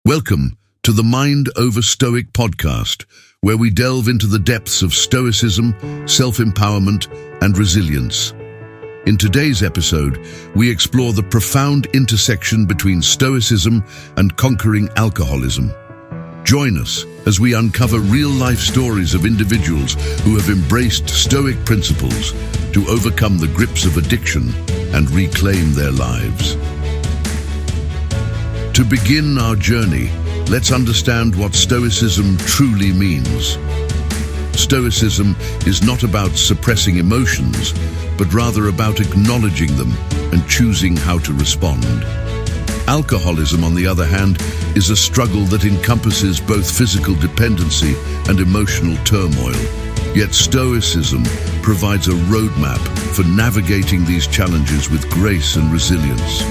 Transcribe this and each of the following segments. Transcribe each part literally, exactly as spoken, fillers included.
Welcome to the Mind Over Stoic podcast, where we delve into the depths of stoicism, self-empowerment, and resilience. In today's episode, we explore the profound intersection between stoicism and conquering alcoholism. Join us as we uncover real-life stories of individuals who have embraced stoic principles to overcome the grips of addiction and reclaim their lives. To begin our journey, let's understand what Stoicism truly means. Stoicism is not about suppressing emotions, but rather about acknowledging them and choosing how to respond. Alcoholism, on the other hand, is a struggle that encompasses both physical dependency and emotional turmoil. Yet Stoicism provides a roadmap for navigating these challenges with grace and resilience.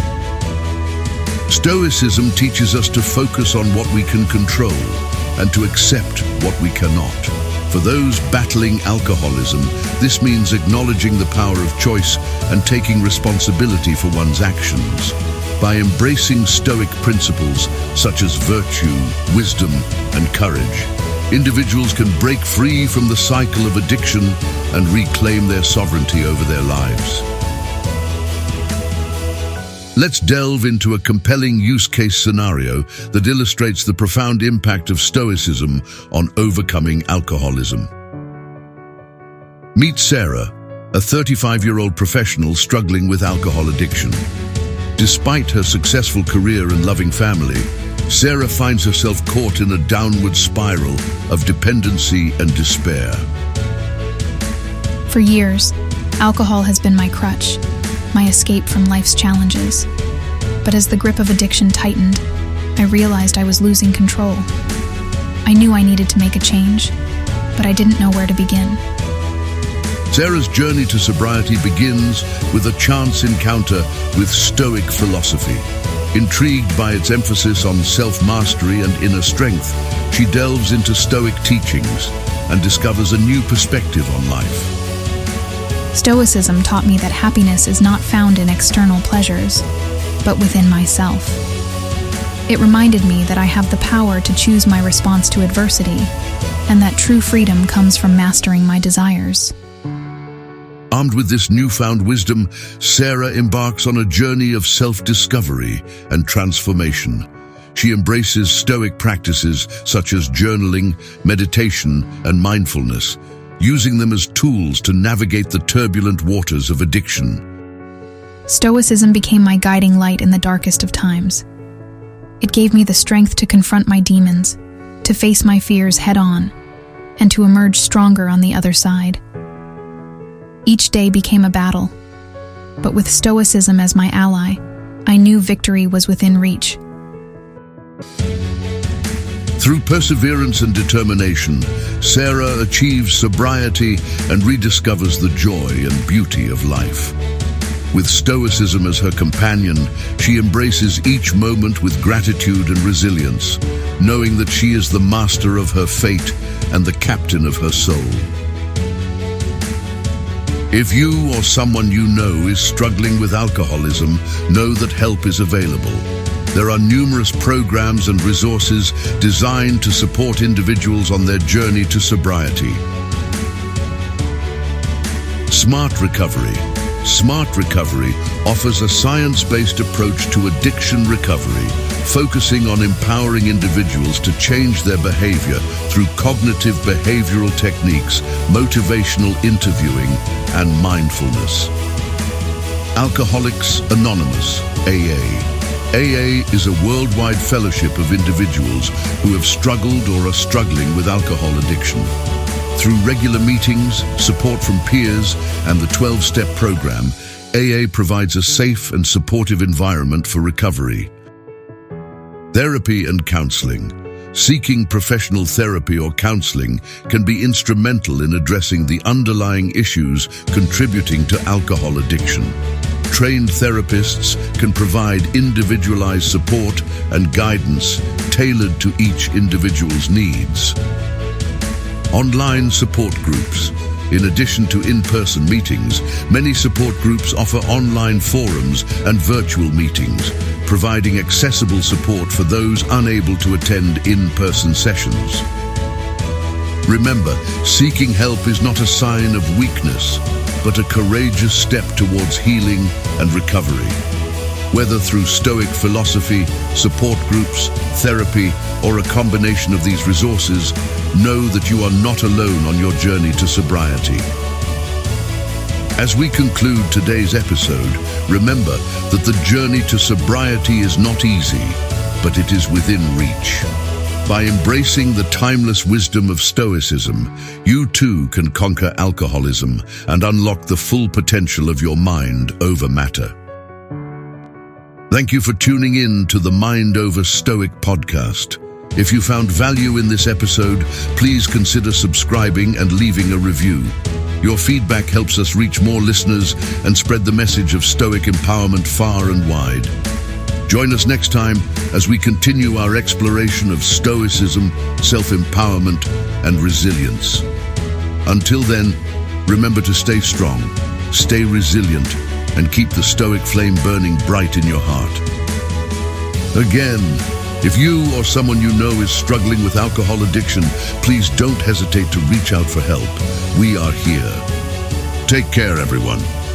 Stoicism teaches us to focus on what we can control and to accept what we cannot. For those battling alcoholism, this means acknowledging the power of choice and taking responsibility for one's actions. By embracing Stoic principles such as virtue, wisdom, and courage, individuals can break free from the cycle of addiction and reclaim their sovereignty over their lives. Let's delve into a compelling use case scenario that illustrates the profound impact of Stoicism on overcoming alcoholism. Meet Sarah, a thirty-five-year-old professional struggling with alcohol addiction. Despite her successful career and loving family, Sarah finds herself caught in a downward spiral of dependency and despair. For years, alcohol has been my crutch, my escape from life's challenges. But as the grip of addiction tightened, I realized I was losing control. I knew I needed to make a change, but I didn't know where to begin. Sarah's journey to sobriety begins with a chance encounter with Stoic philosophy. Intrigued by its emphasis on self-mastery and inner strength, she delves into Stoic teachings and discovers a new perspective on life. Stoicism taught me that happiness is not found in external pleasures, but within myself. It reminded me that I have the power to choose my response to adversity, and that true freedom comes from mastering my desires. Armed with this newfound wisdom, Sarah embarks on a journey of self-discovery and transformation. She embraces Stoic practices such as journaling, meditation, and mindfulness, using them as tools to navigate the turbulent waters of addiction. Stoicism became my guiding light in the darkest of times. It gave me the strength to confront my demons, to face my fears head-on, and to emerge stronger on the other side. Each day became a battle, but with Stoicism as my ally, I knew victory was within reach. Through perseverance and determination, Sarah achieves sobriety and rediscovers the joy and beauty of life. With Stoicism as her companion, she embraces each moment with gratitude and resilience, knowing that she is the master of her fate and the captain of her soul. If you or someone you know is struggling with alcoholism, know that help is available. There are numerous programs and resources designed to support individuals on their journey to sobriety. Smart Recovery. Smart Recovery offers a science-based approach to addiction recovery, focusing on empowering individuals to change their behavior through cognitive behavioral techniques, motivational interviewing, and mindfulness. Alcoholics Anonymous, A A. A A is a worldwide fellowship of individuals who have struggled or are struggling with alcohol addiction. Through regular meetings, support from peers, and the twelve-step program, A A provides a safe and supportive environment for recovery. Therapy and counseling. Seeking professional therapy or counseling can be instrumental in addressing the underlying issues contributing to alcohol addiction. Trained therapists can provide individualized support and guidance tailored to each individual's needs. Online support groups. In addition to in-person meetings, many support groups offer online forums and virtual meetings, providing accessible support for those unable to attend in-person sessions. Remember, seeking help is not a sign of weakness, but a courageous step towards healing and recovery. Whether through Stoic philosophy, support groups, therapy, or a combination of these resources, know that you are not alone on your journey to sobriety. As we conclude today's episode, remember that the journey to sobriety is not easy, but it is within reach. By embracing the timeless wisdom of Stoicism, you too can conquer alcoholism and unlock the full potential of your mind over matter. Thank you for tuning in to the Mind Over Stoic podcast. If you found value in this episode, please consider subscribing and leaving a review. Your feedback helps us reach more listeners and spread the message of Stoic empowerment far and wide. Join us next time as we continue our exploration of Stoicism, self-empowerment, and resilience. Until then, remember to stay strong, stay resilient, and keep the Stoic flame burning bright in your heart. Again, if you or someone you know is struggling with alcohol addiction, please don't hesitate to reach out for help. We are here. Take care, everyone.